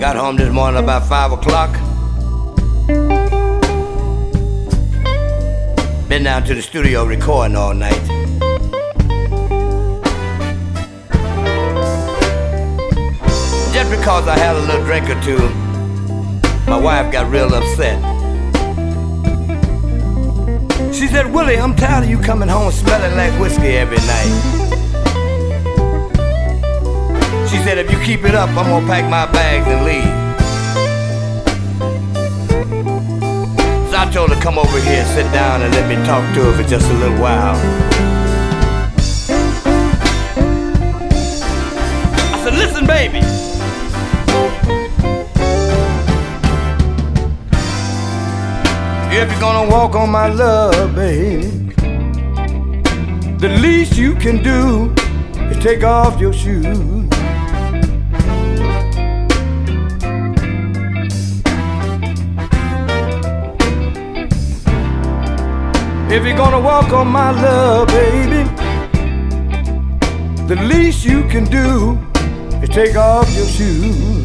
Got home this morning about 5 o'clock. Been down to the studio recording all night. Just because I had a little drink or two, my wife got real upset. She said, "Willie, I'm tired of you coming home smelling like whiskey every night." She said, "If you keep it up, I'm gonna pack my bags and leave." So I told her, "Come over here, sit down and let me talk to her for just a little while." I said, "Listen, baby. If you're gonna walk on my love, baby, the least you can do is take off your shoes. If you're gonna walk on my love, baby, the least you can do is take off your shoes."